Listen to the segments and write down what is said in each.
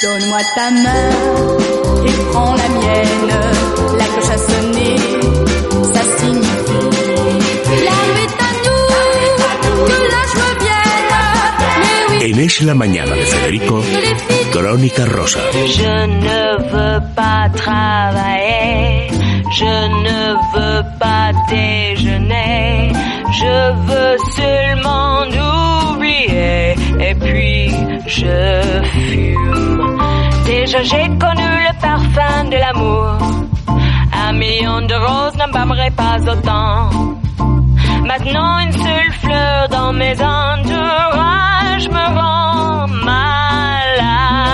Donne-moi ta main et prends la mienne. La cloche a sonné, ça signifie la nuit est à nous, que la joie vienne. Mais oui. En Es la Mañana de Federico, Crónica Rosa. Je ne veux pas travailler, je ne veux pas déjeuner, je veux seulement oublier et puis je fume. Déjà j'ai connu le parfum de l'amour, 1 million de roses n'embaumerait pas autant. Maintenant une seule fleur dans mes entourages me rend malade.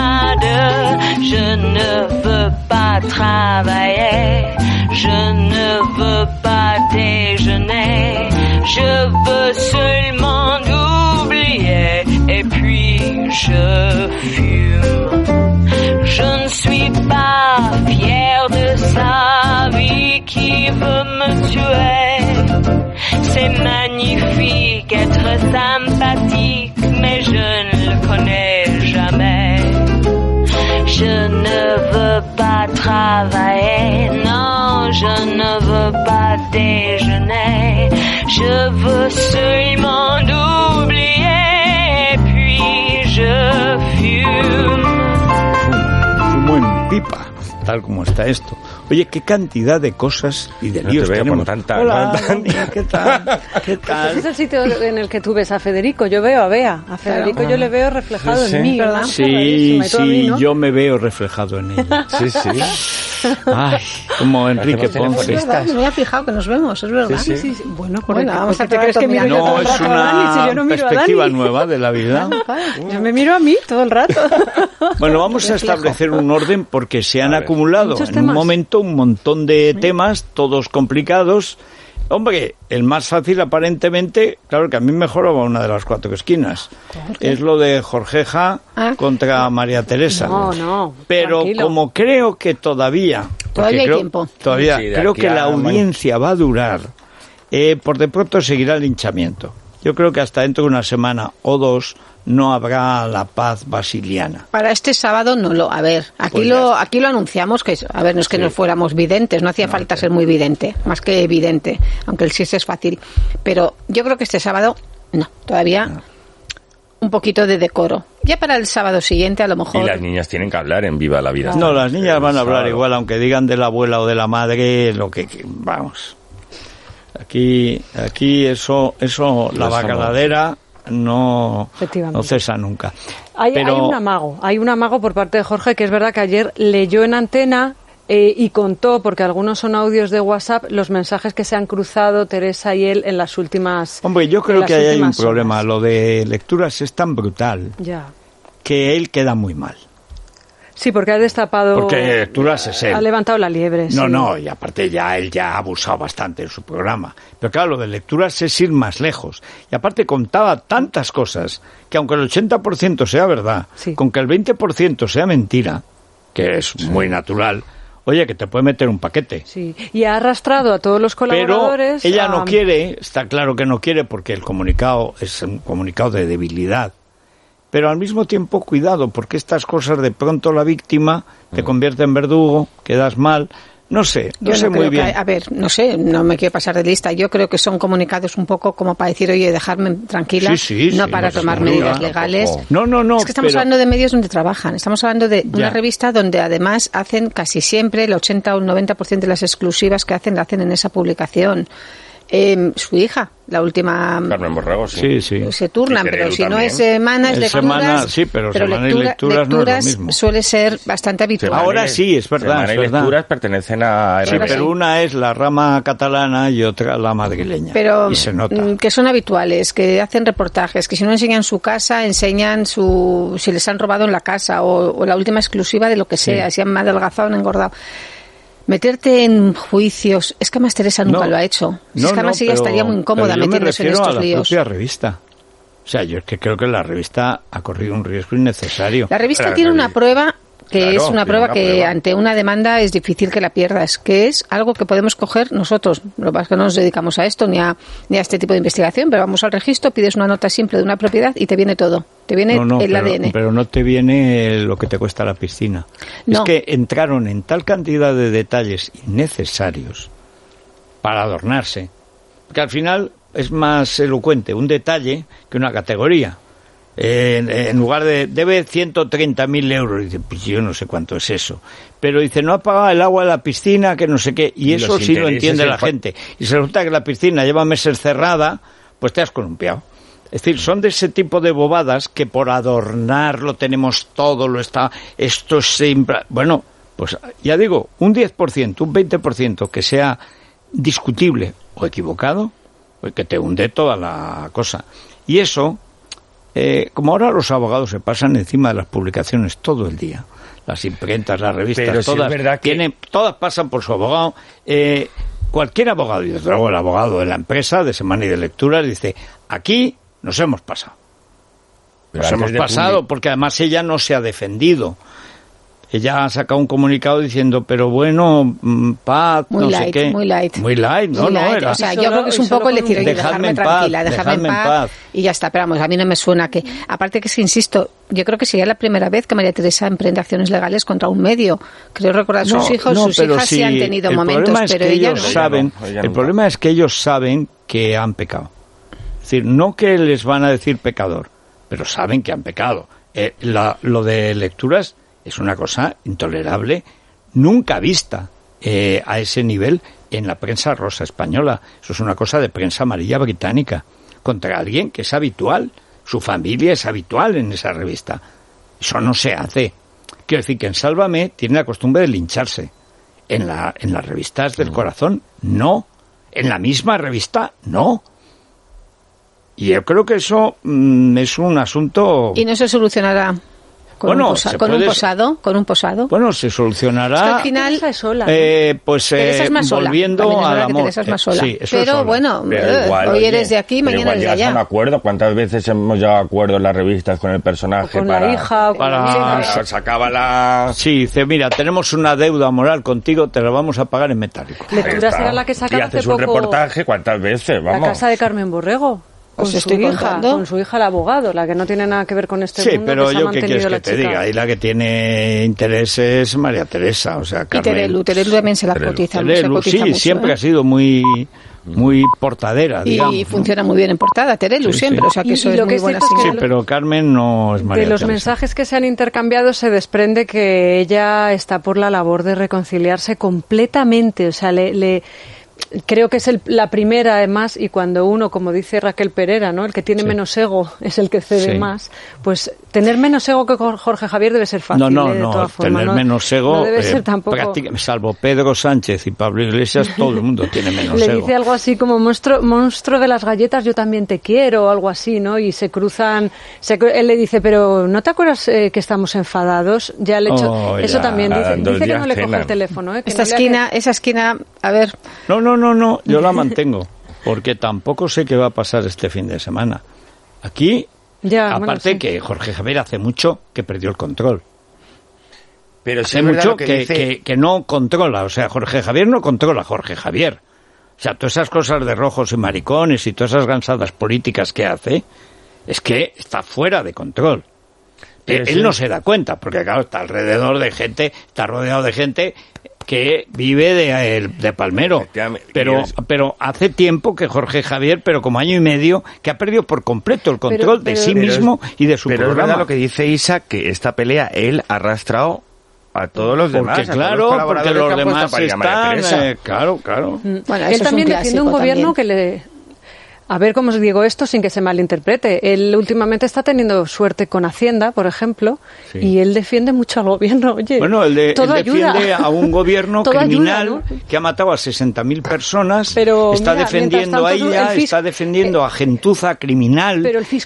Je ne veux pas travailler, je ne veux pas déjeuner, je veux seulement oublier et puis je fume. Je ne suis pas fière de sa vie qui veut me tuer. C'est magnifique être sympathique, mais je ne le connais jamais. Je ne veux pas travailler, non, je ne veux pas déjeuner. Je veux seulement oublier, puis je fume. Fumo en pipa, tal como está esto. Oye, qué cantidad de cosas y de líos tenemos. Hola, ¿qué tal? ¿Qué tal? Ese es el sitio en el que tú ves a Federico. Yo veo a Bea. A Federico yo le veo reflejado en mí, ¿verdad? Sí, sí, ¿no? Yo me veo reflejado en ella. Sí, sí. Ay, como Enrique Ponce. Es verdad, me había fijado que nos vemos, es verdad. Sí, sí. Bueno, vamos a ¿te crees que miro yo todo No, el es rato a Dani si yo no una miro a perspectiva Dani? nueva de la vida. Yo me miro a mí todo el rato. Bueno, vamos a establecer un orden porque se han acumulado muchos en temas. un momento un montón de temas, todos complicados. Hombre, el más fácil aparentemente, claro que a mí me joraba una de las 4 esquinas. Es lo de Jorgeja contra María Teresa. No, pero tranquilo. como creo que todavía hay tiempo. Todavía Sí, creo que la audiencia va a durar. Por de pronto seguirá el linchamiento. Yo creo que hasta dentro de una semana o 2 no habrá la paz basiliana. Para este sábado no lo... A ver, aquí lo anunciamos, que a ver, no es que no fuéramos videntes, no hacía falta ser muy vidente, más que evidente, aunque el sí es fácil. Pero yo creo que este sábado, no, todavía un poquito de decoro. Ya para el sábado siguiente, a lo mejor... Y las niñas tienen que hablar en Viva la Vida. No, las niñas van a hablar igual, aunque digan de la abuela o de la madre, lo que vamos. Aquí eso la bacaladera no cesa nunca. Hay un amago por parte de Jorge, que es verdad que ayer leyó en antena y contó, porque algunos son audios de WhatsApp, los mensajes que se han cruzado Teresa y él en las últimas... Hombre, yo creo que ahí hay un horas. problema. Lo de lecturas es tan brutal que él queda muy mal. Sí, porque ha destapado... Porque lecturas es él. Ha levantado la liebre. No, y aparte él ya ha abusado bastante en su programa. Pero claro, lo de lecturas es ir más lejos. Y aparte contaba tantas cosas que aunque el 80% sea verdad, con que el 20% sea mentira, que es muy natural, oye, que te puede meter un paquete. Sí, y ha arrastrado a todos los colaboradores... Pero ella no quiere, está claro que no quiere, porque el comunicado es un comunicado de debilidad. Pero al mismo tiempo, cuidado, porque estas cosas de pronto la víctima te convierte en verdugo, quedas mal, no sé muy bien. A ver, no sé, no me quiero pasar de lista. Yo creo que son comunicados un poco como para decir, oye, dejarme tranquila, no para tomar medidas legales. No. Es que estamos hablando de medios donde trabajan. Estamos hablando de una revista donde además hacen casi siempre el 80 o el 90% de las exclusivas que hacen, la hacen en esa publicación. Su hija, la última... Carmen Borrego, sí. Se turnan, pero si no es semana, es lecturas. Sí, pero semana y lecturas no es lo mismo. Suele ser bastante habitual. Ahora sí, es verdad. Semana y lecturas pertenecen a RBC. Sí, pero una es la rama catalana y otra la madrileña. Pero y se nota. Que son habituales, que hacen reportajes, que si no enseñan su casa, enseñan si les han robado en la casa o la última exclusiva de lo que sea, si han adelgazado o han engordado. Meterte en juicios, es que además Teresa nunca lo ha hecho. Es que además ella estaría muy incómoda metiéndose en estos líos. Yo me refiero a la propia revista. O sea, yo es que creo que la revista ha corrido un riesgo innecesario. La revista tiene una prueba que Claro, es una prueba que ante una demanda es difícil que la pierdas, que es algo que podemos coger nosotros. Lo que pasa es que no nos dedicamos a esto ni a este tipo de investigación, pero vamos al registro, pides una nota simple de una propiedad y te viene todo. Te viene el ADN. Pero no te viene lo que te cuesta la piscina. No. Es que entraron en tal cantidad de detalles innecesarios para adornarse, que al final es más elocuente un detalle que una categoría. En lugar de debe 130.000 euros, dice, pues yo no sé cuánto es eso, pero dice, no ha pagado el agua de la piscina, que no sé qué, y eso sí lo entiende la gente, y se resulta que la piscina lleva meses cerrada, pues te has columpiado. Es decir, son de ese tipo de bobadas que por adornar lo tenemos todo, esto es siempre, bueno, pues ya digo, un 10%, un 20% que sea discutible o equivocado, pues que te hunde toda la cosa. Y eso, como ahora los abogados se pasan encima de las publicaciones todo el día, las imprentas, las revistas, pero todas, sí es verdad que... todas pasan por su abogado. Cualquier abogado, y desde luego el abogado de la empresa, de Semana y de Lecturas, dice, aquí nos hemos pasado. Nos hemos pasado porque además ella no se ha defendido. Ella ha sacado un comunicado diciendo, pero bueno, paz, muy no light, sé qué. Muy light. Muy light, no, muy no. light. Era... O sea, yo creo que es un poco el decir, oye, dejarme tranquila, dejarme en paz. Y ya está, pero vamos, a mí no me suena que... Aparte que es que, insisto, yo creo que sería la primera vez que María Teresa emprende acciones legales contra un medio. Creo recordar sus hijos, sus hijas sí han tenido momentos, pero ella no. El problema es que ellos saben que han pecado. Es decir, no que les van a decir pecador, pero saben que han pecado. Lo de Lecturas es una cosa intolerable, nunca vista a ese nivel en la prensa rosa española. Eso es una cosa de prensa amarilla británica, contra alguien que es habitual, su familia es habitual en esa revista. Eso no se hace. Quiero decir que en Sálvame tiene la costumbre de lincharse. En las revistas del corazón, no. En la misma revista, no. Y yo creo que eso es un asunto... ¿Y no se solucionará con un posado? Bueno, se solucionará... Es que al final... pues Teresa es más volviendo sola. al amor. Teresa es más sola. Sí, pero bueno, igual, hoy eres de aquí, mañana eres de allá. Un acuerdo. ¿Cuántas veces hemos llegado a acuerdos en las revistas con el personaje? O con la hija. Sacaba la... Sí, dice, mira, tenemos una deuda moral contigo, te la vamos a pagar en metálico. Lecturas era la que sacaba hace poco... Y haces un reportaje, ¿cuántas veces? Vamos. La casa de Carmen Borrego. Con su hija el abogado, la que no tiene nada que ver con este mundo. Sí, pero que yo qué quieres que te diga, y la que tiene interés es María Teresa, o sea, Carmen. Y Terelu también se la cotiza, Terelu, sí, mucho, siempre ha sido muy portadera, digamos. Y funciona muy bien en portada, Terelu, siempre, o sea que eso es muy buena señal. Sí, pero Carmen no es María Teresa. De los mensajes que se han intercambiado se desprende que ella está por la labor de reconciliarse completamente, o sea, creo que es la primera, además, y cuando uno, como dice Raquel Pereira, ¿no? El que tiene menos ego es el que cede más, pues tener menos ego que Jorge Javier debe ser fácil. No, de todas formas, tener menos ego, no debe ser tampoco... salvo Pedro Sánchez y Pablo Iglesias, todo el mundo tiene menos ego. Le dice algo así como, monstruo de las galletas, yo también te quiero, o algo así, ¿no? Y se cruzan, él le dice, pero ¿no te acuerdas que estamos enfadados? Ya le he hecho... Eso también dice que no le coge el teléfono, ¿eh? Esa esquina, a ver... No, yo la mantengo, porque tampoco sé qué va a pasar este fin de semana. Aquí, aparte que Jorge Javier hace mucho que perdió el control. Pero hace mucho que no controla, o sea, Jorge Javier no controla a Jorge Javier. O sea, todas esas cosas de rojos y maricones y todas esas gansadas políticas que hace, es que está fuera de control. Él no se da cuenta, porque claro, está alrededor de gente, está rodeado de gente que vive de palmero, pero hace tiempo que Jorge Javier, pero como año y medio, que ha perdido por completo el control de sí mismo y de su programa. Pero es verdad lo que dice Isa, que esta pelea él ha arrastrado a todos los demás. Porque los demás están... claro. Bueno, él también defiende un gobierno que le... A ver cómo os digo esto sin que se malinterprete. Él últimamente está teniendo suerte con Hacienda, por ejemplo, y él defiende mucho al gobierno. Oye, bueno, él defiende a un gobierno criminal, ¿no? Que ha matado a 60.000 personas, pero está defendiendo a ella, está defendiendo a gentuza criminal,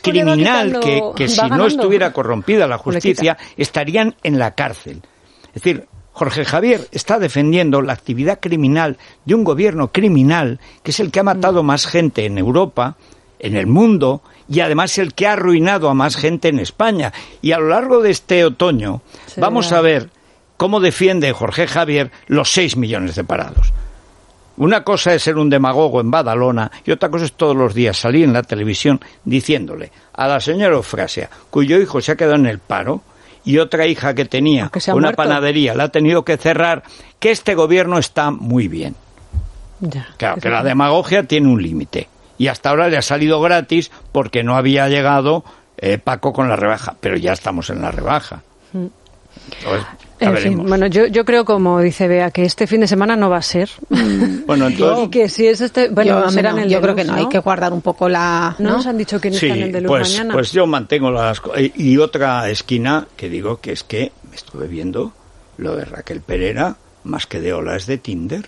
que si no estuviera corrompida la justicia, estarían en la cárcel. Es decir, Jorge Javier está defendiendo la actividad criminal de un gobierno criminal que es el que ha matado más gente en Europa, en el mundo, y además el que ha arruinado a más gente en España. Y a lo largo de este otoño vamos a ver cómo defiende Jorge Javier los 6 millones de parados. Una cosa es ser un demagogo en Badalona y otra cosa es todos los días salir en la televisión diciéndole a la señora Eufrasia, cuyo hijo se ha quedado en el paro, y otra hija que tenía una panadería la ha tenido que cerrar, que este gobierno está muy bien. Ya, claro, que la demagogia tiene un límite. Y hasta ahora le ha salido gratis porque no había llegado Paco con la rebaja. Pero ya estamos en la rebaja. Entonces, en fin, bueno, yo creo, como dice Bea, que este fin de semana no va a ser. Bueno, entonces... Y que si es bueno, será en el yo Deluxe, creo que no, hay que guardar un poco la... ¿No nos han dicho quién está en el Deluxe mañana? Pues yo mantengo las... Y otra esquina que digo que es que me estuve viendo lo de Raquel Pereira, más que de Ola es de Tinder.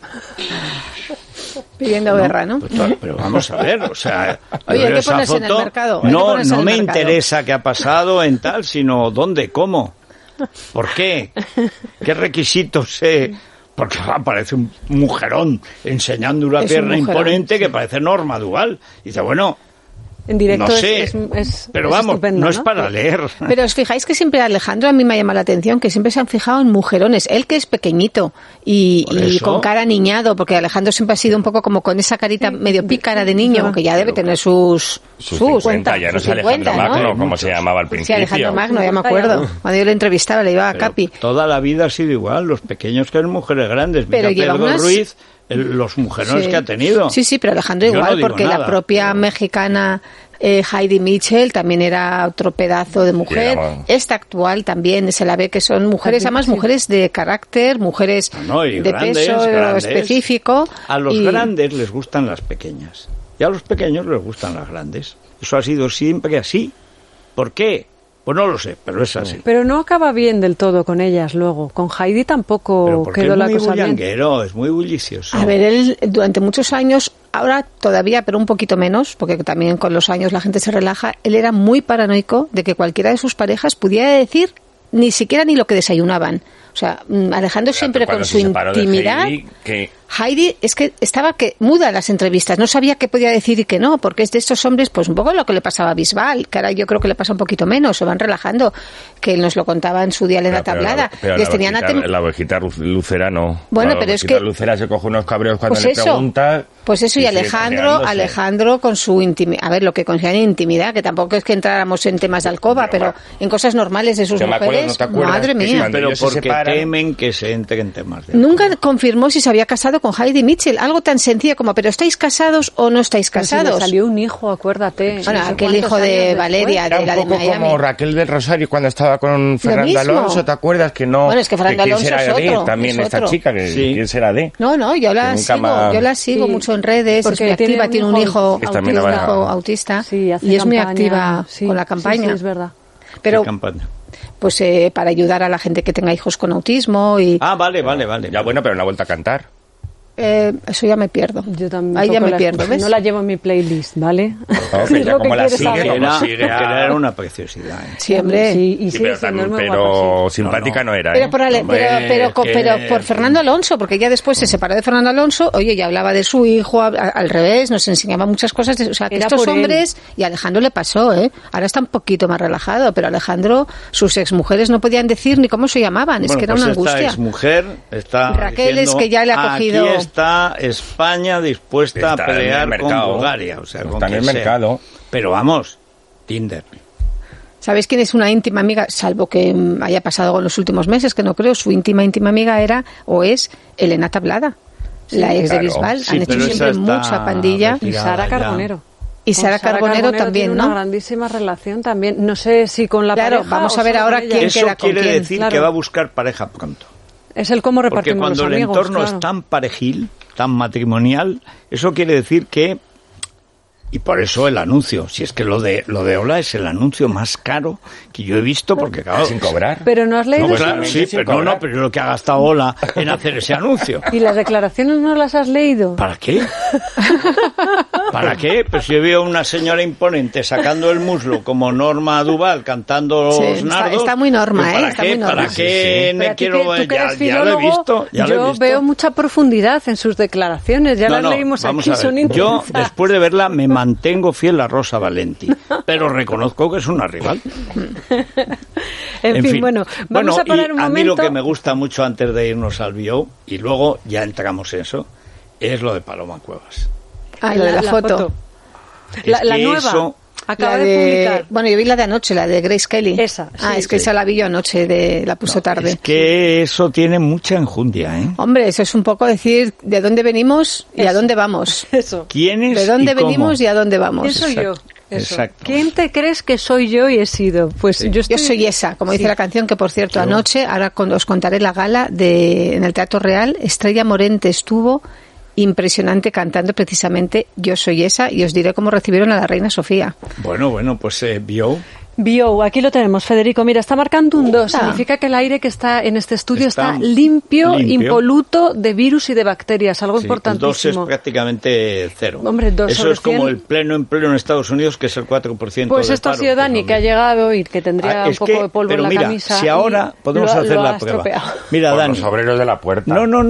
Pidiendo guerra, ¿no? Pues pero vamos a ver, o sea... Oye, hay que ponerse en el mercado. No me interesa qué ha pasado en tal, sino dónde, cómo... ¿Por qué? ¿Qué requisitos Porque aparece un mujerón enseñando una pierna imponente que parece Norma Duval. Y dice, bueno... En directo no sé, pero vamos, no es para leer. Pero os fijáis que siempre Alejandro, a mí me llama la atención, que siempre se han fijado en mujerones. Él que es pequeñito y con cara niñado, porque Alejandro siempre ha sido un poco como con esa carita medio pícara de niño, que ya debe tener sus 50, ya no es Alejandro Magno, ¿no? Como se llamaba al principio. Sí, Alejandro Magno, ya me acuerdo. Cuando yo le entrevistaba, le iba a Capi. Toda la vida ha sido igual, los pequeños que eran mujeres grandes. Pero Mira Pedro Ruiz, los mujerones que ha tenido. Sí, pero Alejandro igual, porque la propia mexicana Heidi Mitchell también era otro pedazo de mujer. Esta actual también se la ve que son mujeres, además mujeres de carácter, mujeres de grandes, peso específico. A los grandes les gustan las pequeñas y a los pequeños les gustan las grandes. Eso ha sido siempre así. ¿Por qué? Pues no lo sé, pero es así. Pero no acaba bien del todo con ellas luego. Con Heidi tampoco quedó la cosa bien. Es muy bullicioso. A ver, él durante muchos años, ahora todavía, pero un poquito menos, porque también con los años la gente se relaja, él era muy paranoico de que cualquiera de sus parejas pudiera decir ni siquiera ni lo que desayunaban. O sea, Alejandro siempre con su intimidad... Heidi es que estaba muda en las entrevistas, no sabía qué podía decir y qué no, porque es de estos hombres, pues un poco lo que le pasaba a Bisbal, que ahora yo creo que le pasa un poquito menos, se van relajando, que él nos lo contaba en su día Elena Tablada. La ovejita Lucera no. Bueno, pero es que... Lucera se coge unos cabreos cuando le pregunta... Pues eso, y Alejandro con su intimidad, a ver, lo que consideran intimidad, que tampoco es que entráramos en temas de alcoba, pero en cosas normales de sus mujeres, madre mía. Pero porque temen que se entre en temas de alcoba. Nunca confirmó si se había casado con Heidi Mitchell, algo tan sencillo como, ¿pero estáis casados o no estáis casados? Si le salió un hijo, acuérdate. Bueno, aquel hijo de Valeria, de la de Miami. Era un poco como Raquel del Rosario cuando estaba con Fernando Alonso, ¿te acuerdas? Que no. Bueno, es que Fernando Alonso es otro. También esta chica, ¿quién será de? No, yo la sigo mucho en redes, es muy activa, tiene un hijo autista y es muy activa con la campaña. Sí, es verdad. Pero pues para ayudar a la gente que tenga hijos con autismo y... Vale. Ya bueno, pero no ha vuelto a cantar. Eso ya me pierdo. Yo también. Ahí ya me pierdo, ¿ves? No la llevo en mi playlist, ¿vale? Pero como la sigue, era una preciosidad. Sí, hombre. Pero simpática no era. Pero por Fernando Alonso, porque ella después se separó de Fernando Alonso, oye, ya hablaba de su hijo, al revés, nos enseñaba muchas cosas. O sea, que estos hombres, y a Alejandro le pasó, ahora está un poquito más relajado, pero Alejandro, sus exmujeres no podían decir ni cómo se llamaban, es que era una angustia. Esta exmujer está Raquel es que ya le ha cogido... Está España dispuesta a pelear con Bulgaria, o sea, está en el mercado. Pero vamos, Tinder. ¿Sabéis quién es una íntima amiga? Salvo que haya pasado en los últimos meses, que no creo, su íntima amiga era o es Elena Tablada, la ex de Bisbal. Han hecho siempre mucha pandilla. Y Sara Carbonero. Y Sara Carbonero también, tiene ¿no? Una grandísima relación también. No sé si con la pareja. Vamos a ver ahora quién queda con quién. Eso quiere decir que va a buscar pareja pronto. Es el cómo repartimos los amigos. Porque cuando el entorno es tan parejil, tan matrimonial, eso quiere decir que... Y por eso el anuncio, si es que lo de Ola es el anuncio más caro que yo he visto, porque claro... Sin cobrar. Pero no has leído... No, claro, sí, pero pero lo que ha gastado Ola en hacer ese anuncio. ¿Y las declaraciones no las has leído? ¿Para qué? ¿Para qué? Pues yo veo una señora imponente sacando el muslo como Norma Duval cantando los nardos. Está muy Norma, ¿Para está qué? muy Norma. ¿Para qué me quiero...? Tú que eres ya lo he visto. Yo veo mucha profundidad en sus declaraciones. Ya las leímos vamos aquí, a ver. son intensas. Yo, después de verla, me mantengo fiel a Rosa Valenti, pero reconozco que es una rival. En fin, bueno, vamos a parar un momento. A mí lo que me gusta mucho antes de irnos al bio, y luego ya entramos en eso, es lo de Paloma Cuevas. Lo de la foto. La nueva. Eso, acaba de publicar. Bueno, yo vi la de anoche, la de Grace Kelly. Esa. Es que esa la vi yo anoche, la puso tarde. Es que eso tiene mucha enjundia, ¿eh? Hombre, eso es un poco decir de dónde venimos y a dónde vamos. Eso. ¿Quiénes De dónde y cómo? venimos y a dónde vamos. ¿Quién soy yo? Eso. Exacto. ¿Quién te crees que soy yo y he sido? Pues Sí. Yo soy esa, como dice la canción, que por cierto, anoche, ahora os contaré la gala en el Teatro Real, Estrella Morente estuvo impresionante cantando precisamente Yo soy esa, y os diré cómo recibieron a la reina Sofía. Bueno, pues bio. Bio, aquí lo tenemos, Federico. Mira, está marcando un 2. Significa que el aire que está en este estudio está limpio, impoluto de virus y de bacterias. Algo importantísimo. El 2 es prácticamente 0. Hombre, 2 Eso sobre es como 100. el pleno empleo en Estados Unidos, que es el 4%. Pues de esto ha paro, sido Dani, que ha llegado y que tendría un poco de polvo en la camisa. Si ahora podemos hacer la prueba. Estropeado. Mira, Por Dani. los obreros de la puerta.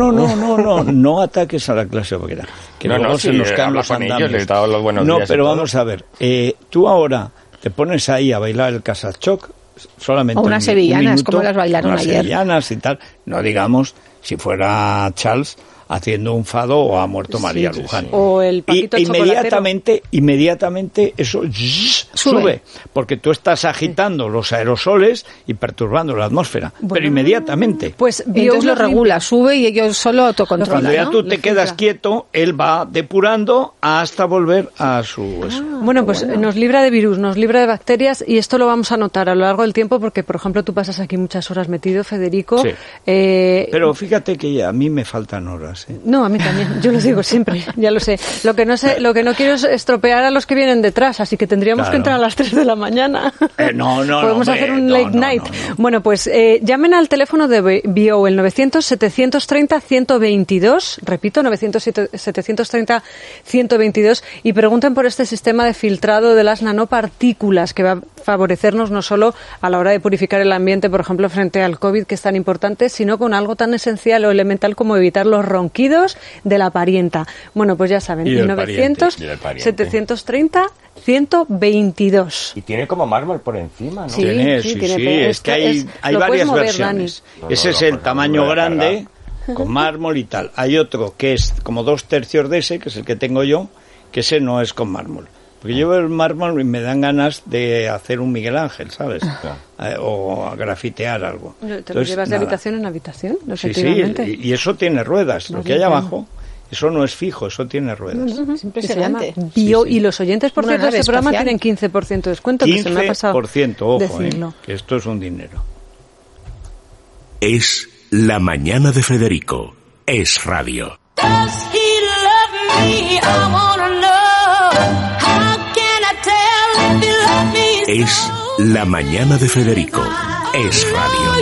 No ataques a la clase obrera. Que luego se nos caen los andamios. Les he dado los buenos días pero y todo. vamos a ver. Tú ahora te pones ahí a bailar el Casachoc solamente o unas un sevillanas, minuto, como las bailaron unas ayer. Sevillanas y tal. No digamos si fuera Charles haciendo un fado o ha muerto María Luján. O el Paquito inmediatamente eso sube, porque tú estás agitando los aerosoles y perturbando la atmósfera, pero inmediatamente. Pues entonces lo regula, sube y ellos solo autocontrolan. Cuando ya ¿no? tú te quedas quieto, él va depurando hasta volver a su... Bueno, pues nos libra de virus, nos libra de bacterias, y esto lo vamos a notar a lo largo del tiempo porque, por ejemplo, tú pasas aquí muchas horas metido, Federico. Sí. Pero fíjate que a mí me faltan horas. No, a mí también, yo lo digo siempre, ya lo sé. Lo que no quiero es estropear a los que vienen detrás, así que tendríamos que entrar a las 3 de la mañana. Podemos hacer un late night. Bueno, pues llamen al teléfono de Bio, el 900-730-122, repito, 900-730-122, y pregunten por este sistema de filtrado de las nanopartículas que va a favorecernos no solo a la hora de purificar el ambiente, por ejemplo, frente al COVID, que es tan importante, sino con algo tan esencial o elemental como evitar los ronquidos de la parienta. Bueno, pues ya saben, 900-730-122. Y tiene como mármol por encima, ¿no? Sí, Tiene. Es que hay varias mover, versiones. Dani. Ese es el tamaño grande, con mármol y tal. Hay otro que es como 2/3 de ese, que es el que tengo yo, que ese no es con mármol. Porque yo veo el mármol y me dan ganas de hacer un Miguel Ángel, ¿sabes? O a grafitear algo. ¿Te lo llevas de habitación en habitación? Sí, y eso tiene ruedas. Lo que hay abajo, eso no es fijo, eso tiene ruedas. Es impresionante. Bio, y los oyentes, por cierto, de este programa espacial. tienen 15% de descuento, que se me ha pasado 15%, ojo, decirlo. Que esto es un dinero. Es La Mañana de Federico. Es radio. Es La Mañana de Federico. Es radio.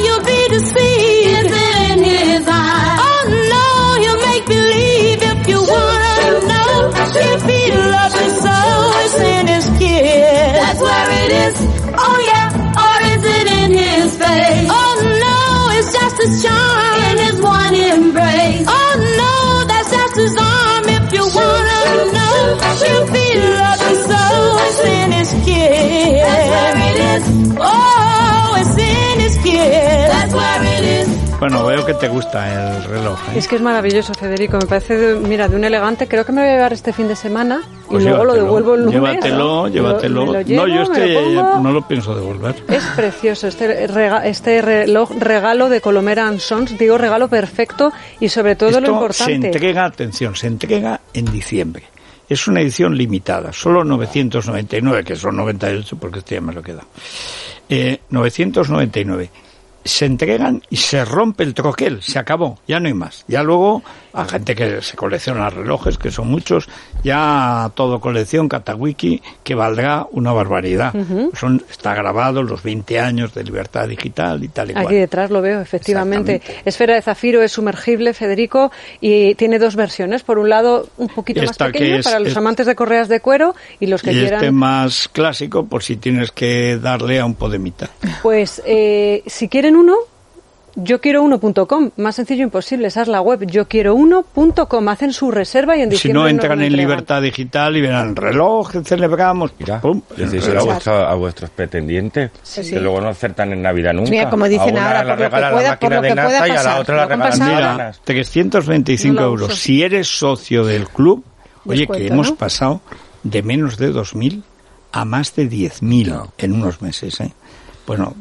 Bueno, veo que te gusta el reloj. Es que es maravilloso, Federico. Me parece, de un elegante. Creo que me lo voy a llevar este fin de semana y Pues luego lo devuelvo el lunes. Llévatelo. Me lo llevo, No, yo pongo. no lo pienso devolver. Es precioso este reloj regalo de Colomera & Sons. Digo, regalo perfecto y sobre todo Esto lo importante. se entrega en diciembre. Es una edición limitada, solo 999, que son 98 porque este ya me lo queda. 999. se entregan y se rompe el troquel, se acabó, ya no hay más. Ya luego, a gente que se colecciona relojes, que son muchos, ya todo colección, Catawiki, que valdrá una barbaridad. Está grabado los 20 años de libertad digital y tal y cual. Aquí detrás lo veo, efectivamente. Esfera de zafiro es sumergible, Federico, y tiene dos versiones. Por un lado, un poquito más pequeño para los amantes de correas de cuero y los que quieran... este más clásico, por si tienes que darle a un podemita. Pues, si quieren uno, yoquierouno.com, más sencillo imposible, esa es la web, yoquierouno.com, hacen su reserva y en diciembre si no entran en entregan. Libertad Digital y verán reloj, celebramos, mira, pum, decíselo a vuestros pretendientes, que luego no acertan en Navidad nunca. Mira, como dicen a una ahora, la por lo que regalan pueda, la máquina por lo de que pueda nata y a la pasar. otra la Lo que regalan pasa ahora- bananas. 325 No lo euros. uso. Si eres socio del club, oye, Descuento, que hemos ¿no? pasado de menos de 2.000 a más de 10.000 No. en unos meses, ¿eh? Bueno,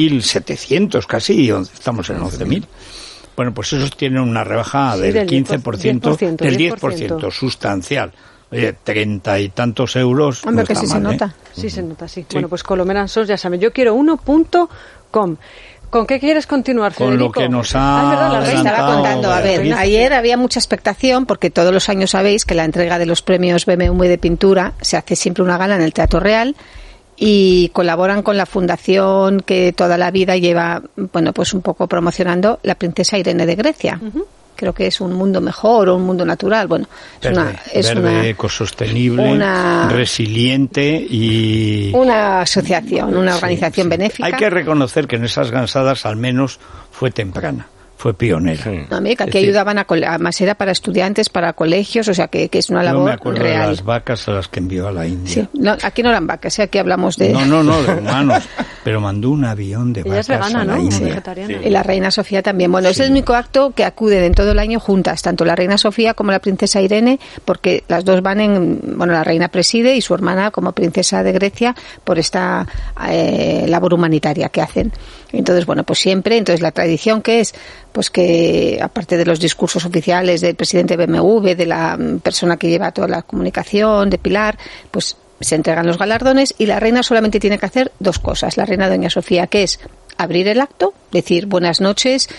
10.700 casi, estamos en 11.000. Bueno, pues esos tienen una rebaja Sí, del del 15%, 10%, del 10%, sustancial. Oye, 30 y tantos euros. Hombre, no que está sí se mal, nota. Sí, se nota, sí. Bueno, pues Colomeran Sos, ya saben, yoquierouno.com. ¿Con qué quieres continuar, Con Federico? lo que nos Ah, es verdad, la ha reina. Estaba adelantado contando, a ver, Beatriz. ayer había mucha expectación porque todos los años sabéis que la entrega de los premios BMW de pintura se hace siempre una gala en el Teatro Real y colaboran con la fundación que toda la vida lleva, bueno, pues un poco promocionando la princesa Irene de Grecia. Creo que es un mundo mejor o un mundo natural. Bueno, es verde, ecosostenible, resiliente y... una asociación, una organización benéfica. Hay que reconocer que en esas gansadas al menos fue temprana, fue pionera. No, amiga, Es aquí decir, ayudaban además era para estudiantes, para colegios, o sea que es una Yo labor me acuerdo de real. las vacas a las que envió a la India. Sí, no, aquí no eran vacas, aquí hablamos de... No, de humanos. Pero mandó un avión de Ella es vacas vegana, a la ¿no? India. Vegetariana. Y la reina Sofía también. Bueno, es el único acto que acuden en todo el año juntas, tanto la reina Sofía como la princesa Irene, porque las dos van bueno, la reina preside y su hermana como princesa de Grecia por esta labor humanitaria que hacen. Entonces, bueno, pues siempre, entonces la tradición que es, pues que aparte de los discursos oficiales del presidente BMW, de la persona que lleva toda la comunicación, de Pilar, pues se entregan los galardones y la reina solamente tiene que hacer dos cosas, la reina doña Sofía, que es abrir el acto, decir buenas noches,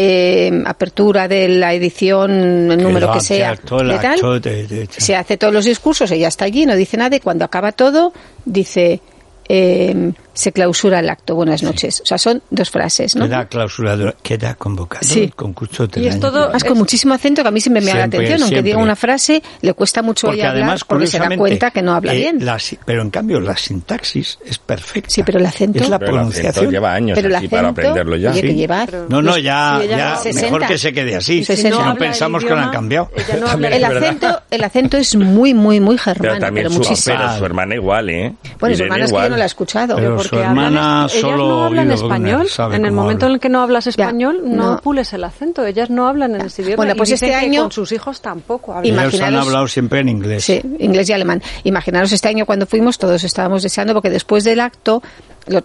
apertura de la edición, el número que sea, de tal, se hace todos los discursos, ella está allí, no dice nada y cuando acaba todo dice... se clausura el acto, buenas noches. O sea, son dos frases, ¿no? Queda convocado Sí. el concurso del Y es año todo- que viene. Además, con muchísimo acento que a mí siempre me llama la Siempre, atención, aunque siempre. diga una frase, le cuesta mucho Porque ella hablar además, porque se da curiosamente, cuenta que no habla bien. Pero en cambio la sintaxis es perfecta. Sí, pero el acento... Es la Pero el acento pronunciación. lleva años Pero el aquí para acento, aprenderlo ya. oye, que Sí. lleva... No, los- ya, sí, ella ya no- mejor 60. que se quede así. Si Si no no habla el pensamos que lo han idioma, cambiado. ella no habla El acento es muy, muy, muy germano, Pero también muchísimo. su hermana igual, ¿eh? Bueno, su Irene hermana es que yo igual. no la he escuchado. Pero Porque su hermana ellas solo no hablan oído Brunner español. sabe En el cómo momento habla. en el que no hablas español, no no. pules el acento. Ellas no hablan en ese idioma. Bueno, y pues dicen este que año- con sus hijos tampoco hablan. Ellos han Imaginaros- hablado siempre en inglés. Sí, inglés y alemán. Imaginaros este año cuando fuimos, todos estábamos deseando, porque después del acto, lo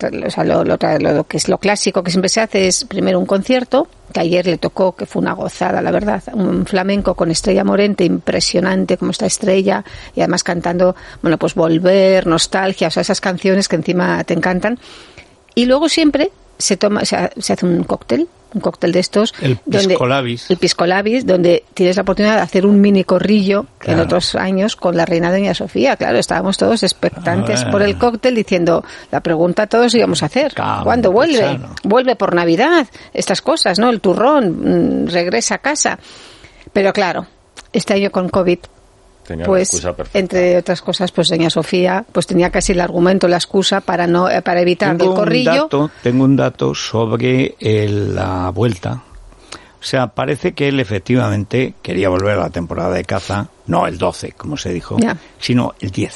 que es lo clásico que siempre se hace es primero un concierto, que ayer le tocó, que fue una gozada, la verdad, un flamenco con Estrella Morente, impresionante como está Estrella, y además cantando, bueno, pues Volver, Nostalgia, o sea, esas canciones que encima te encantan. Y luego siempre se hace un cóctel de estos. El pisco labis. El pisco labis, donde tienes la oportunidad de hacer un mini corrillo en Claro. otros años con la reina doña Sofía. Claro, estábamos todos expectantes por el cóctel diciendo, la pregunta todos íbamos a hacer. Claro, ¿Cuándo vuelve? claro. Vuelve por Navidad, estas cosas, ¿no? El turrón, regresa a casa. Pero claro, este año con COVID, Tenía la pues excusa perfecta. entre otras cosas, pues doña Sofía pues tenía casi el argumento, la excusa para evitar el corrillo. Tengo un dato sobre la vuelta. O sea, parece que él efectivamente quería volver a la temporada de caza, no el 12, como se dijo, Ya. sino el 10.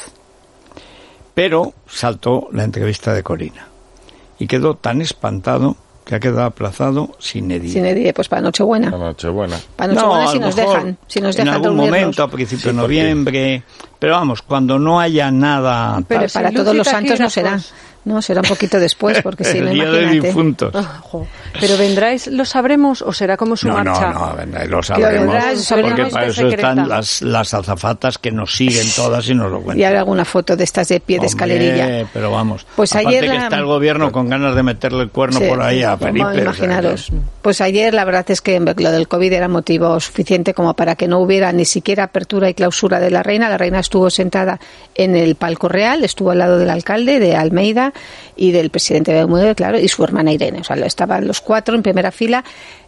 Pero saltó la entrevista de Corina y quedó tan espantado que ha quedado aplazado sin edit. Sin edit, pues para Nochebuena. La Nochebuena. Para Nochebuena a si lo nos mejor dejan, si nos en dejan algún reunirnos. momento a principios de Sí, porque- noviembre, pero vamos, cuando no haya nada Pero Sin para luz todos y los santos no será. taquígrafos. No, será un poquito después, porque si no, el día imagínate. de difuntos. ¿Pero vendráis, lo sabremos, o será como su marcha? No, lo sabremos. Sabremos porque para eso están las azafatas que nos siguen todas y nos lo cuentan. Y habrá alguna foto de estas de pie de escalerilla. Pero vamos, pues aparte ayer que está el gobierno con ganas de meterle el cuerno por ahí a Felipe. Bueno, imaginaros. Pues ayer la verdad es que lo del COVID era motivo suficiente como para que no hubiera ni siquiera apertura y clausura de la reina. La reina estuvo sentada en el palco real, estuvo al lado del alcalde de Almeida y del presidente de Bermúdez, claro, y su hermana Irene. O sea, estaban los cuatro en primera fila.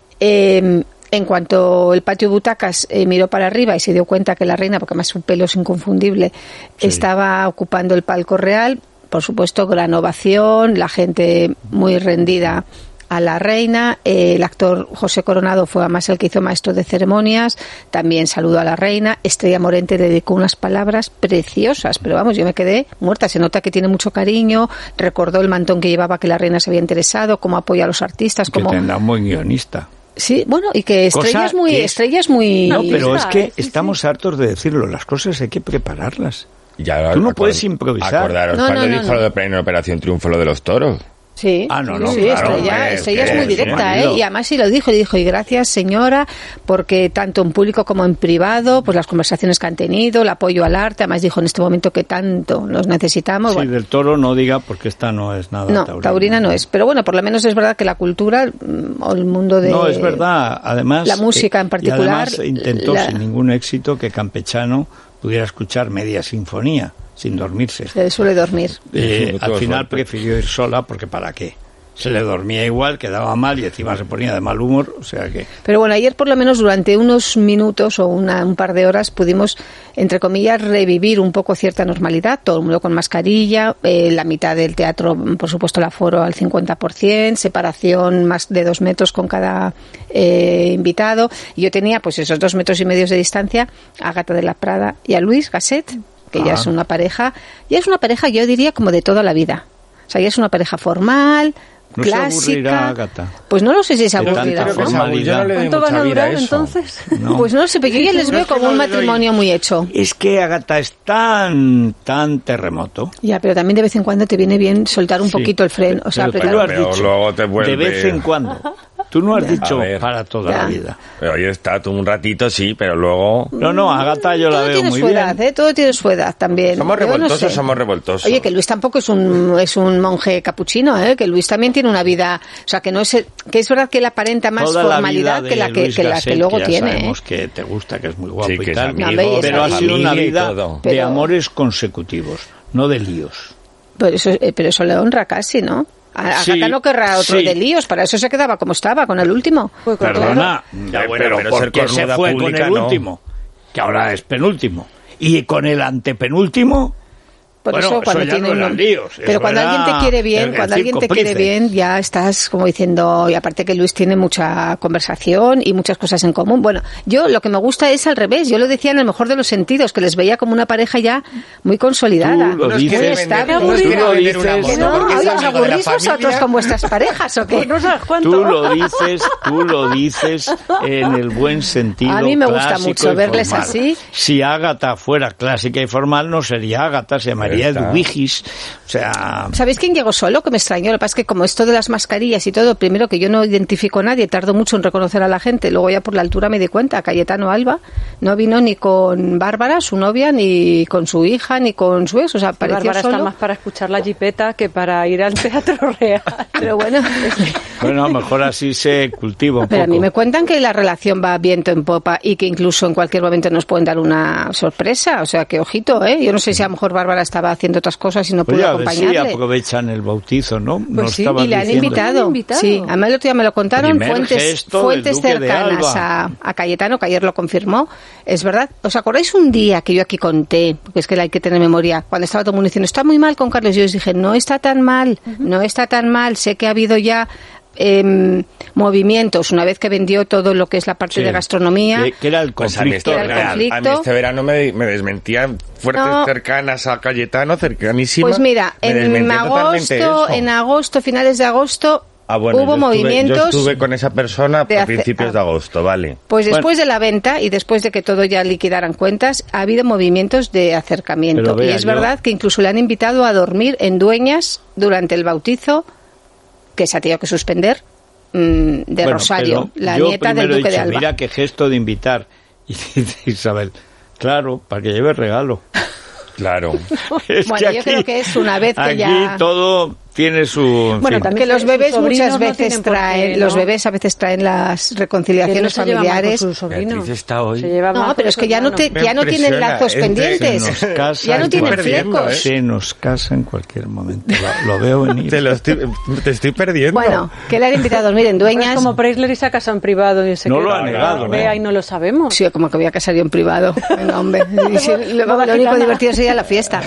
En cuanto el patio butacas miró para arriba y se dio cuenta que la reina, porque además su pelo es inconfundible, estaba ocupando el palco real, por supuesto, gran ovación, la gente muy rendida a la reina. El actor José Coronado fue además el que hizo maestro de ceremonias, también saludó a la reina. Estrella Morente dedicó unas palabras preciosas, pero vamos, yo me quedé muerta. Se nota que tiene mucho cariño, recordó el mantón que llevaba, que la reina se había interesado, cómo apoya a los artistas, que como tendrá un buen guionista. Sí, bueno, y que Estrella es muy... No, pero es que estamos hartos de decirlo, las cosas hay que prepararlas. Tú no puedes improvisar. Acordaros cuando dijo lo de plena Operación Triunfo, lo de los toros. Sí, sí, claro, Estrella es muy directa, y además sí lo dijo, y gracias señora, porque tanto en público como en privado, pues las conversaciones que han tenido, el apoyo al arte, además dijo en este momento que tanto los necesitamos. Sí, bueno. Del toro no diga, porque esta no es nada taurina no es, pero bueno, por lo menos es verdad que la cultura o el mundo de... No, es verdad, además... La música en particular... Y además intentó sin ningún éxito que Campechano pudiera escuchar media sinfonía sin dormirse. Se le suele dormir. Al final prefirió ir sola, porque ¿para qué? Se le dormía igual, quedaba mal y encima se ponía de mal humor, o sea que... Pero bueno, ayer por lo menos durante unos minutos o un par de horas pudimos, entre comillas, revivir un poco cierta normalidad, todo el mundo con mascarilla, la mitad del teatro, por supuesto, el aforo al 50%, separación más de 2 metros con cada invitado, y yo tenía pues esos 2,5 metros de distancia a Ágata de la Prada y a Luis Gasset, que ya es una pareja, yo diría como de toda la vida. O sea, ya es una pareja formal, ¿No clásica. se aburrirá, Ágata? Pues no lo sé si se aburrirá. ¿Cuánto van a durar entonces? No. Pues no lo sé, pero yo ya les veo como un matrimonio muy hecho. Es que Ágata es tan terremoto. Ya, pero también de vez en cuando te viene bien soltar un poquito el freno. O sea, pero tú has pero dicho, luego te vuelve... de vez en cuando. Tú no has dicho para toda Ya. la vida. Pero hoy está tú un ratito, sí, pero luego... No, Ágata yo la todo veo tiene muy su bien. edad, todo tiene su edad también. ¿Somos Yo no revoltosos sé. o somos revoltosos? Oye, que Luis tampoco es un monje capuchino, que Luis también tiene una vida, o sea, que no es, que es verdad que él aparenta más Toda formalidad la que la Luis que Gasset, luego ya tiene. sabemos que te gusta, que es muy guapo Sí, y que es tal, amigo, pero ha sido una familia y vida todo. de Pero- amores consecutivos, no de líos. Pero eso le honra casi, ¿no? Sí, Ágata no querrá otro sí. de líos, para eso se quedaba como estaba, con el último. Perdona, ya, bueno, pero ¿por ser qué se cornuda fue con pública el no? último? Que ahora es penúltimo. Y con el antepenúltimo... Por Bueno, eso cuando ya tiene no eran líos, pero eso cuando era alguien te quiere bien, el cuando alguien circo te quiere Price. bien, ya estás como diciendo, y aparte que Luis tiene mucha conversación y muchas cosas en común. Bueno, yo lo que me gusta es al revés, yo lo decía en el mejor de los sentidos, que les veía como una pareja ya muy consolidada, Tú lo muy dices, estable. tú lo dices, Que no, oye, ¿os aburrís vosotros con vuestras parejas o qué? No sabes cuánto. Tú lo dices en el buen sentido. A mí me gusta clásico mucho y verles formal. así. Si Ágata fuera clásica y formal, no sería Ágata, se llamaría Está. Eduvigis. O sea, ¿Sabéis quién llegó solo? Que me extrañó. Lo que pasa es que como esto de las mascarillas y todo, primero que yo no identifico a nadie, tardo mucho en reconocer a la gente, luego ya por la altura me di cuenta, Cayetano Alba no vino ni con Bárbara, su novia, ni con su hija, ni con su ex, o sea, parecía Bárbara solo. está más para escuchar la jipeta que para ir al Teatro Real. Pero bueno, bueno, a lo mejor así se cultiva un pero a poco. mí me cuentan que la relación va viento en popa y que incluso en cualquier momento nos pueden dar una sorpresa, o sea, que ojito, yo no sé si a lo mejor Bárbara estaba haciendo otras cosas y no pudo Oye, a ver si acompañarle. aprovechan el bautizo, ¿no? Pues Nos sí, estabas y le han diciendo. invitado. Sí, además el otro día me lo contaron Primer fuentes gesto del Duque de cercanas Alba. a Cayetano, que ayer lo confirmó. Es verdad. ¿Os acordáis un día que yo aquí conté, porque es que hay que tener memoria, cuando estaba todo el mundo diciendo, está muy mal con Carlos? Yo les dije, no está tan mal, no está tan mal. Sé que ha habido ya movimientos una vez que vendió todo lo que es la parte Sí. de gastronomía. Que era el Pues a mí conflicto Era el este real. conflicto. A mí este verano me desmentían fuertes No. cercanas a Cayetano, cercanísimas. Pues mira, me desmentían totalmente eso. en agosto, finales de agosto, bueno, hubo movimientos. Yo estuve con esa persona a principios de agosto, vale. Pues después de la venta y después de que todo ya liquidaran cuentas, ha habido movimientos de acercamiento. Vea, y es verdad que incluso le han invitado a dormir en Dueñas durante el bautizo, que se ha tenido que suspender, de Rosario, la nieta del Duque de Alba. Mira qué gesto de invitar. Y dice Isabel, claro, para que lleve regalo. Claro. Bueno, yo creo que es una vez que aquí ya... todo tiene su... Bueno, también que los bebés muchas veces traen, ¿no? Los bebés a veces traen las reconciliaciones familiares. Está hoy. No, pero es que ya no tienen lazos pendientes. Ya no tienen flecos. Se nos casa en cualquier momento. Lo veo venir. Te estoy perdiendo. Bueno, que le han invitado a dormir en Dueñas. Es como Preisler y se ha casado en privado. Y no lo ha negado. Vea, y no lo sabemos. Sí, como que voy a casar yo en privado. Venga, hombre. Lo único divertido sería la fiesta.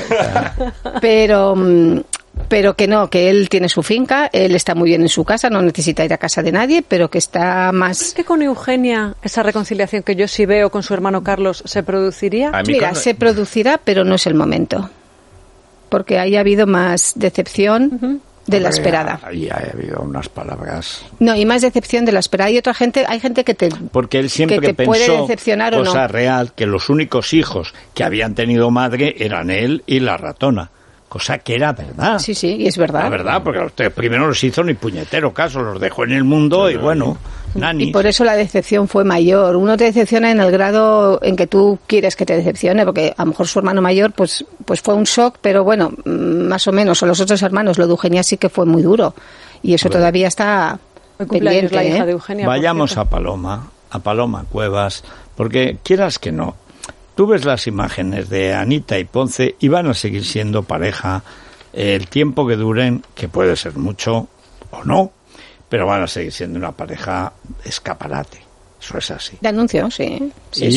Pero que no, que él tiene su finca, él está muy bien en su casa, no necesita ir a casa de nadie, pero que está más... ¿Es que con Eugenia esa reconciliación que yo sí veo con su hermano Carlos se produciría? Mira, se producirá, pero no es el momento. Porque ahí ha habido más decepción de la esperada. Ahí ha habido unas palabras... No, y más decepción de la esperada. Hay gente que te... Porque él siempre que te pensó, puede decepcionar o no. cosa real, que los únicos hijos que habían tenido madre eran él y la ratona. Cosa que era verdad. Sí, y es verdad. La verdad, porque usted primero no los hizo ni puñetero caso, los dejó en el mundo y bueno, nanis. Y por eso la decepción fue mayor. Uno te decepciona en el grado en que tú quieres que te decepcione, porque a lo mejor su hermano mayor pues fue un shock, pero bueno, más o menos, o los otros hermanos, lo de Eugenia sí que fue muy duro. Y eso todavía está pendiente. La hija de Eugenia, vayamos a Paloma Cuevas, porque quieras que no, tú ves las imágenes de Anita y Ponce y van a seguir siendo pareja el tiempo que duren, que puede ser mucho o no, pero van a seguir siendo una pareja escaparate. Eso es así. De anuncio, sí.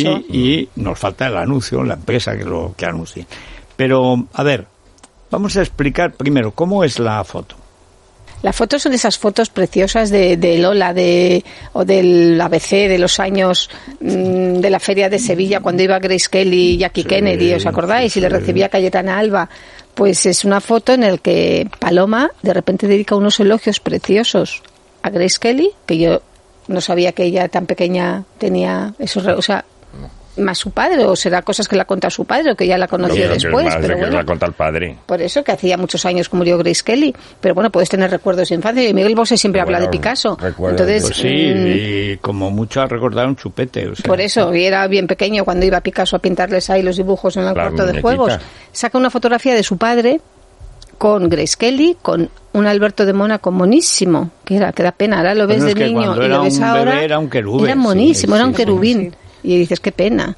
Y nos falta el anuncio, la empresa que anuncie. Pero, a ver, vamos a explicar primero cómo es la foto. Las fotos son esas fotos preciosas de Lola o del ABC de los años de la Feria de Sevilla, cuando iba Grace Kelly y Jackie Kennedy, ¿os acordáis? Y le recibía Cayetana Alba. Pues es una foto en la que Paloma de repente dedica unos elogios preciosos a Grace Kelly, que yo no sabía que ella tan pequeña tenía esos... O sea, más su padre, o será cosas que le ha contado su padre o que ya la conoció después, pero bueno, le ha contado el padre. Por eso, que hacía muchos años que murió Grace Kelly, pero bueno, puedes tener recuerdos de infancia, y Miguel Bosé siempre habla de Picasso, entonces pues sí, y como mucho ha recordado un chupete, o sea, por eso, y era bien pequeño cuando iba Picasso a pintarles ahí los dibujos en el cuarto de juegos. Saca una fotografía de su padre con Grace Kelly, con un Alberto de Mónaco monísimo, que da pena, ahora lo ves de niño y lo ves ahora, era un querubín, era monísimo, era un querubín. Sí. Y dices, qué pena.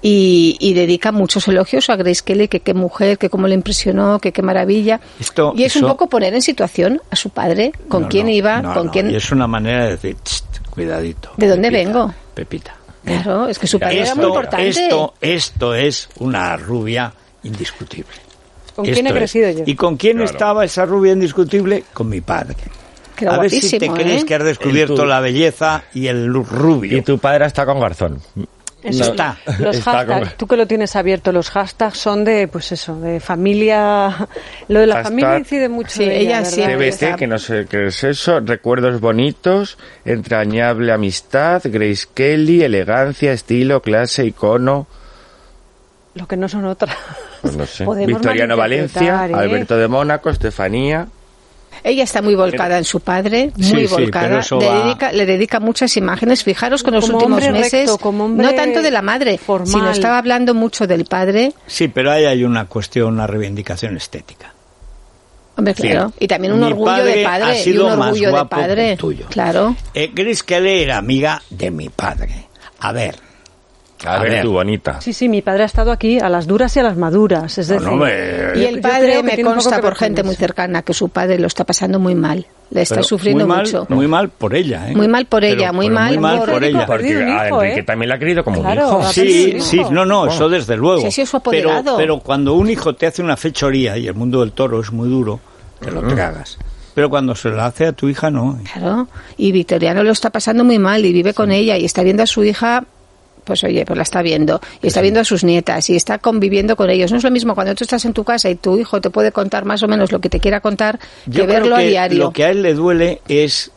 Y dedica muchos elogios a Grace Kelly, que qué mujer, que cómo le impresionó, que qué maravilla. Y es un poco poner en situación a su padre, con quién iba, con quién... Y es una manera de decir, cuidadito. ¿De dónde vengo? Pepita. Claro, es que su padre era muy importante. Esto es una rubia indiscutible. ¿Con quién he crecido yo? ¿Y con quién estaba esa rubia indiscutible? Con mi padre. A ver si te crees que has descubierto la belleza y el rubio. Y tu padre está con Garzón. Eso está. Los hashtags, tú que lo tienes abierto, los hashtags son de, pues eso, de familia. Lo de la familia incide mucho. Sí, ella sí. TBT, que no sé qué es eso. Recuerdos bonitos, entrañable amistad, Grace Kelly, elegancia, estilo, clase, icono. Lo que no son otras. Pues no sé. Victoriano Valencia, Alberto de Mónaco, Estefanía. Ella está muy volcada en su padre, muy volcada. Le dedica muchas imágenes. Fijaros con los últimos meses, no tanto de la madre, sino estaba hablando mucho del padre. Sí, pero ahí hay una cuestión, una reivindicación estética. Hombre, claro. Y también un orgullo de padre. Y un orgullo de padre. Tuyo. Claro. Grace Kelly era amiga de mi padre. A ver, tu bonita. Sí, mi padre ha estado aquí a las duras y a las maduras, es decir... y el padre me consta por gente muy cercana que su padre lo está pasando muy mal. Le está sufriendo mucho. Muy mal por ella, ¿eh? Muy mal por ella, muy mal por ella. Porque a Enrique también la ha querido como un hijo. Sí, eso desde luego. Sí, ha sido su apoderado. Pero cuando un hijo te hace una fechoría, y el mundo del toro es muy duro, te lo tragas. Pero cuando se la hace a tu hija, no. Claro, y Victoriano lo está pasando muy mal y vive con ella y está viendo a su hija... Pues oye, pues la está viendo, y está viendo a sus nietas, y está conviviendo con ellos. No es lo mismo cuando tú estás en tu casa y tu hijo te puede contar más o menos lo que te quiera contar, que verlo a diario. Lo que a él le duele es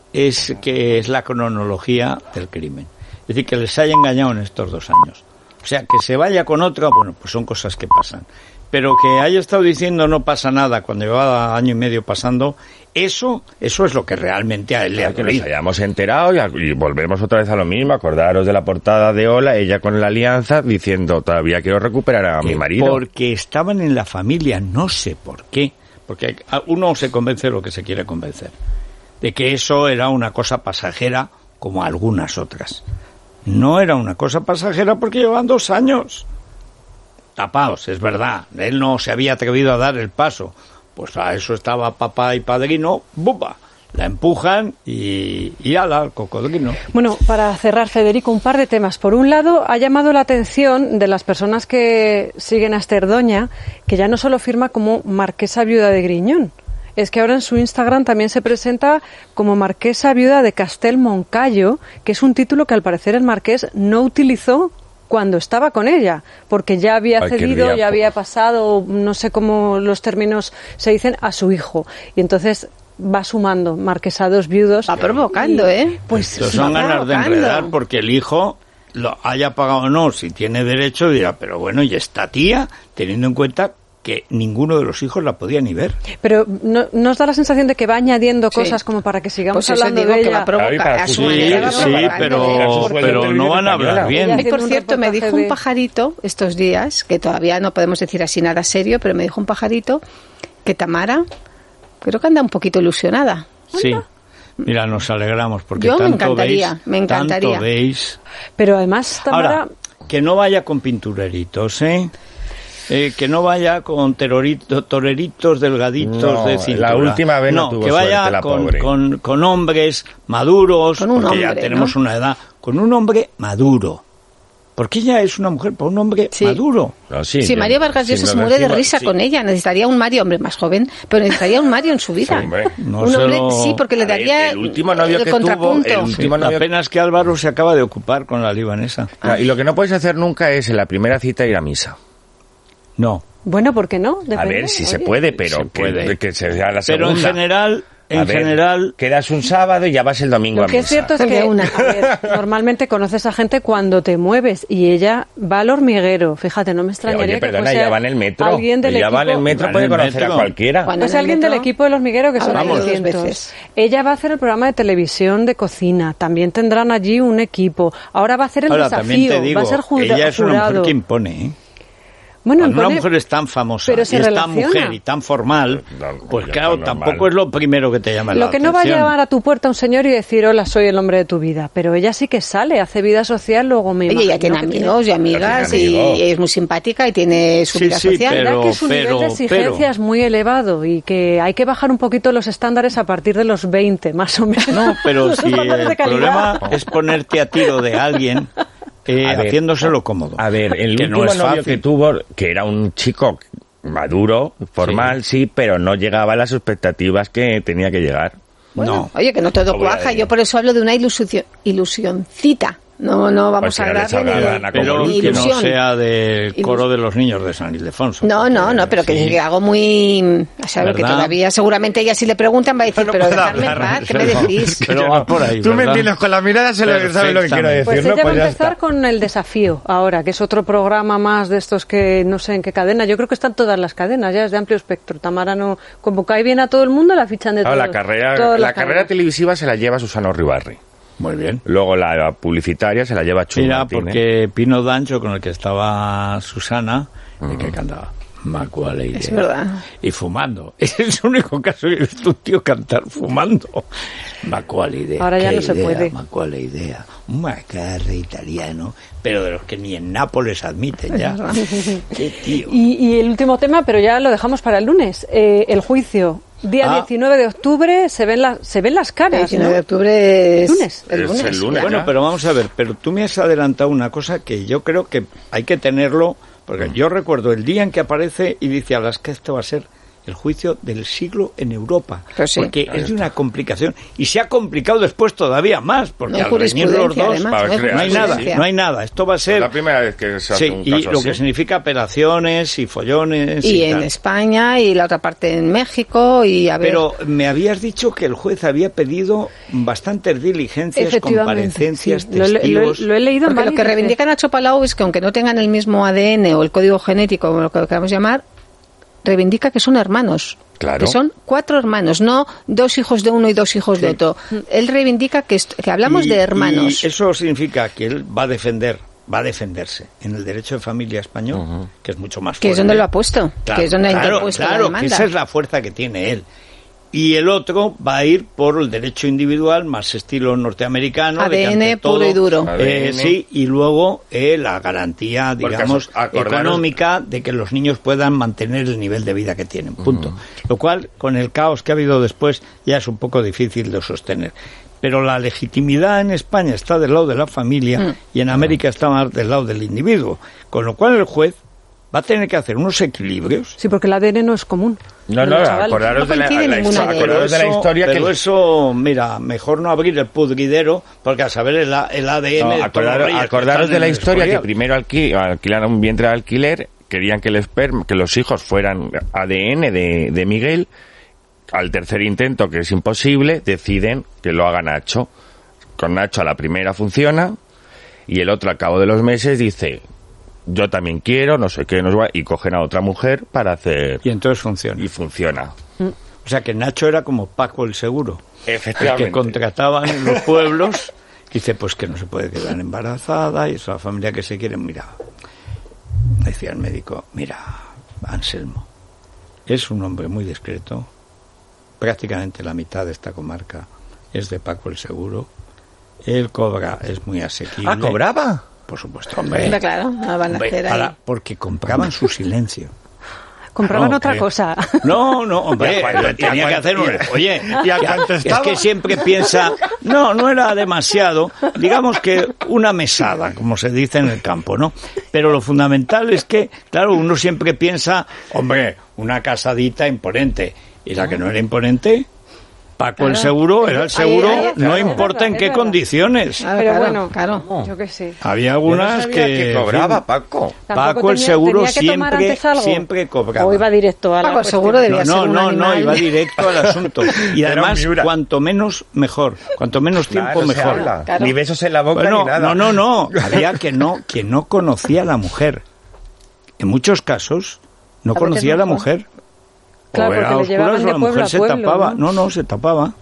es que es la cronología del crimen. Es decir, que les haya engañado en estos 2 años. O sea, que se vaya con otra, bueno, pues son cosas que pasan. Pero que haya estado diciendo no pasa nada cuando llevaba año y medio pasando, eso es lo que realmente a él le ha que dolido. nos hayamos enterado y volvemos otra vez a lo mismo. Acordaros de la portada de Hola, ella con la alianza diciendo todavía quiero recuperar a mi marido. Porque estaban en la familia, no sé por qué. Porque uno se convence de lo que se quiere convencer. De que eso era una cosa pasajera como algunas otras. No era una cosa pasajera porque llevaban 2 años. Tapaos, es verdad. Él no se había atrevido a dar el paso. Pues a eso estaba papá y padrino, ¡bupa! La empujan y ala, al cocodrilo. Bueno, para cerrar, Federico, un par de temas. Por un lado, ha llamado la atención de las personas que siguen a Esther Doña, que ya no solo firma como marquesa viuda de Griñón, es que ahora en su Instagram también se presenta como marquesa viuda de Castel Moncayo, que es un título que al parecer el marqués no utilizó cuando estaba con ella, porque ya había cedido, ya había pasado, no sé cómo los términos se dicen, a su hijo. Y entonces va sumando marquesados viudos. Va provocando, Pues estos son ganas de enredar porque el hijo lo haya pagado o no, si tiene derecho, dirá, pero bueno, y esta tía, teniendo en cuenta que ninguno de los hijos la podía ni ver. Pero ¿no nos da la sensación de que va añadiendo cosas como para que sigamos pues hablando de ella? Pero no van a hablar bien. Y por cierto, me dijo un pajarito estos días, que todavía no podemos decir así nada serio, pero me dijo un pajarito que Tamara creo que anda un poquito ilusionada. Sí. Mira, nos alegramos porque yo tanto me encantaría. Tanto veis. Pero además, Tamara... Ahora, que no vaya con pintureritos, que no vaya con toreritos delgaditos de cintura. La última vez no tuvo que vaya suerte, con hombres maduros, porque hombre, ya tenemos una edad, con un hombre maduro. Porque ella es una mujer para un hombre maduro. No, sí, Mario Vargas Llosa se muere de risa con ella. Necesitaría un Mario, hombre más joven, pero necesitaría un Mario en su vida. Sí, porque le daría el último novio el que contrapunto. tuvo, el último novio... La pena es que Álvaro se acaba de ocupar con la libanesa. Y lo que no puedes hacer nunca es en la primera cita ir a misa. No. Bueno, ¿por qué no? Depende. A ver si se puede, pero se puede. Que sea la segunda. Pero en general quedas un sábado y ya vas el domingo a misa. Lo que es cierto es que normalmente conoces a gente cuando te mueves y ella va al hormiguero. Fíjate, no me extrañaría que fuese ella va en el metro. Alguien del equipo, va en el metro, puede conocer a cualquiera. Pues alguien del equipo del hormiguero que son 200. Ella va a hacer el programa de televisión de cocina. También tendrán allí un equipo. Ahora va a hacer el desafío. Te digo, va a ser jurado. Ella es una mujer que impone, Bueno, cuando una mujer es tan famosa y es tan mujer y tan formal, pues claro, tampoco es lo primero que te llama la atención. Lo que no va a llevar a tu puerta un señor y decir, hola, soy el hombre de tu vida. Pero ella sí que sale, hace vida social, luego me imagino. Ella tiene amigos y amigas y es muy simpática y tiene su vida social. Pero, que su nivel de exigencia es muy elevado y que hay que bajar un poquito los estándares a partir de los 20, más o menos. No, pero si el problema es ponerte a tiro de alguien... haciéndoselo cómodo. A ver, el último novio que tuvo, que era un chico maduro, formal, sí, pero no llegaba a las expectativas que tenía que llegar. Bueno, oye, que no todo cuaja. Yo por eso hablo de una ilusioncita. No vamos a hablar de pero que no sea del coro de los niños de San Ildefonso. No, pero que hago muy... O sea, lo que todavía seguramente ella si le preguntan va a decir, pero dejadme en paz, ¿qué me decís? Pero vas por ahí, tú me entiendes con la mirada, sabes lo que quiero decir. Pues ella va a empezar con El Desafío ahora, que es otro programa más de estos que no sé en qué cadena. Yo creo que están todas las cadenas, ya es de amplio espectro. Tamara no... Como cae bien a todo el mundo, la fichan de todo. La carrera televisiva se la lleva Susana Uribarri. Muy bien. Luego la publicitaria se la lleva Chus Martínez. Porque Pino Dancho, con el que estaba Susana, el que cantaba Macuale Idea. Es verdad. Y fumando. Ese es el único caso que he visto un tío cantar fumando. Macuale Idea. Ahora ya no se puede. Macuale Idea. Un macarre italiano, pero de los que ni en Nápoles admiten ya. Qué tío. Y el último tema, pero ya lo dejamos para el lunes. El juicio. Día 19 de octubre se ven las caras. 19 de octubre es lunes. El lunes. Bueno, pero vamos a ver, pero tú me has adelantado una cosa que yo creo que hay que tenerlo, porque yo recuerdo el día en que aparece y dice, a las que esto va a ser el juicio del siglo en Europa, Pues sí, porque es de una complicación y se ha complicado después todavía más, porque al reñir los dos además, no hay nada. Esto va a ser la primera vez que se hace un caso y lo así. que significa operaciones y follones y en tal. España y la otra parte en México y a ver. Pero me habías dicho que el juez había pedido bastantes diligencias, comparecencias, sí. testigos. Lo he leído en Porque lo varias que veces. reivindica Nacho Palau es que aunque no tengan el mismo ADN o el código genético, como lo que queramos llamar, reivindica que son hermanos. Claro. Que son 4 hermanos, no 2 hijos de uno y 2 hijos de otro. Él reivindica que hablamos de hermanos. Y eso significa que él va a defenderse en el derecho de familia español, que es mucho más fuerte. Que es donde lo ha puesto, Claro, que es donde ha interpuesto la claro, demanda. que esa es la fuerza que tiene él. Y el otro va a ir por el derecho individual, más estilo norteamericano. de que ADN ante todo, puro y duro. ADN. Sí, y luego la garantía, Porque digamos, acordaros- económica de que los niños puedan mantener el nivel de vida que tienen. Punto. Lo cual, con el caos que ha habido después, ya es un poco difícil de sostener. Pero la legitimidad en España está del lado de la familia y en América está más del lado del individuo. Con lo cual el juez va a tener que hacer unos equilibrios. Sí, porque el ADN no es común. No, Los chavales. acordaros de la coincide ninguna de acordaros de la historia pero que... eso, mira, mejor no abrir el pudridero, porque a saber el ADN... No, de todos los reyes que acordaros están de la en el historia que Escorial. primero alquilaron un vientre de alquiler, querían que el esperma, que los hijos fueran ADN de Miguel. Al tercer intento, que es imposible, deciden que lo haga Nacho. Con Nacho a la primera funciona y el otro al cabo de los meses dice: yo también quiero, no sé qué, y cogen a otra mujer para hacer... Y entonces funciona. Y funciona. O sea que Nacho era como Paco el Seguro. Efectivamente. El que contrataban en los pueblos. Dice, pues que no se puede quedar embarazada y es la familia que se quiere. Mira, decía el médico, mira, Anselmo, es un hombre muy discreto. Prácticamente la mitad de esta comarca es de Paco el Seguro. Él cobra, es muy asequible. Ah, ¿cobraba? Por supuesto, hombre. Hombre, claro, no van a Hombre, hacer ahí. porque compraban su silencio. Compraban No, otra hombre. cosa. No, hombre, tenía que hacer un... Oye, es que siempre piensa... No era demasiado. Digamos que una mesada, como se dice en el campo, ¿no? Pero lo fundamental es que, claro, uno siempre piensa, hombre, una casadita imponente. Y la que no era imponente... Paco el Seguro era el seguro, ahí, no claro, importa en es qué verdad. condiciones. Pero bueno, claro. yo qué sé. Había Yo no algunas sabía que cobraba, Paco. Tampoco Paco el tenía- Seguro tenía que tomar antes algo. siempre cobraba. O iba directo a la Paco el cuestión. Seguro debía ser un No, animal. iba directo al asunto. Y Era además, un Miura. cuanto menos, mejor. Cuanto menos tiempo, Claro, se mejor. habla. Claro. Ni besos en la boca Bueno, ni nada. no. Había quien no conocía a la mujer. En muchos casos, no A veces conocía a la mejor. mujer. Claro, o era porque a le oscuras llevaban o de la pueblo mujer a se pueblo, tapaba. ¿no? No, se tapaba.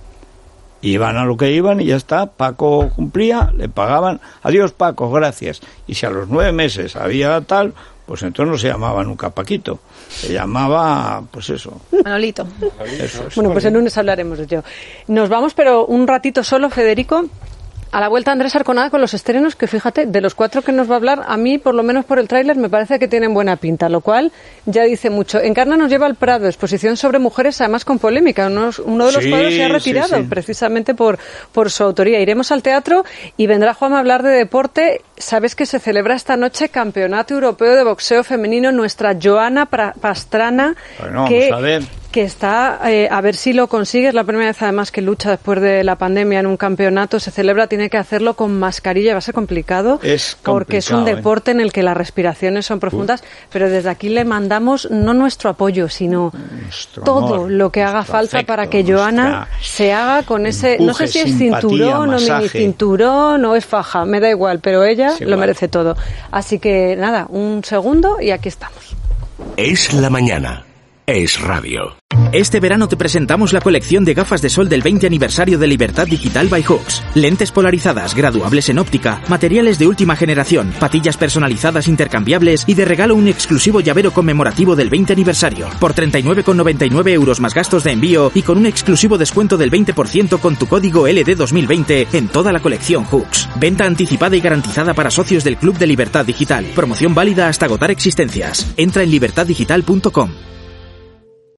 Iban a lo que iban y ya está. Paco cumplía, le pagaban. Adiós, Paco, gracias. Y si a los 9 meses había tal, pues entonces no se llamaba nunca Paquito. Se llamaba, pues eso. Manolito. Eso es. Bueno, pues el lunes hablaremos de ello. Nos vamos, pero un ratito solo, Federico. A la vuelta Andrés Arconada con los estrenos, que fíjate, de los 4 que nos va a hablar, a mí, por lo menos por el tráiler, me parece que tienen buena pinta, lo cual ya dice mucho. Encarna nos lleva al Prado, exposición sobre mujeres, además con polémica. Uno de los Sí, cuadros se ha sí, retirado, sí. precisamente por su autoría. Iremos al teatro y vendrá Juan a hablar de deporte. Sabes que se celebra esta noche Campeonato Europeo de Boxeo Femenino. Nuestra Joana Pastrana, Bueno, que vamos a ver. que está, a ver si lo consigue, es la primera vez además que lucha después de la pandemia en un campeonato, se celebra, tiene que hacerlo con mascarilla, va a ser complicado, porque es un deporte en el que las respiraciones son profundas, pero desde aquí le mandamos no nuestro apoyo, sino Nuestro todo amor, lo que haga nuestro falta afecto, para que Joana se haga con ese, no sé empuje, si es simpatía, cinturón o mini masaje. cinturón o es faja, me da igual, pero ella Es lo igual. merece todo. Así que nada, un segundo y aquí estamos. Es la mañana. Es radio. Este verano te presentamos la colección de gafas de sol del 20 aniversario de Libertad Digital by Hooks. Lentes polarizadas, graduables en óptica, materiales de última generación, patillas personalizadas intercambiables y de regalo un exclusivo llavero conmemorativo del 20 aniversario. Por 39,99 euros más gastos de envío y con un exclusivo descuento del 20% con tu código LD2020 en toda la colección Hooks. Venta anticipada y garantizada para socios del Club de Libertad Digital. Promoción válida hasta agotar existencias. Entra en libertaddigital.com.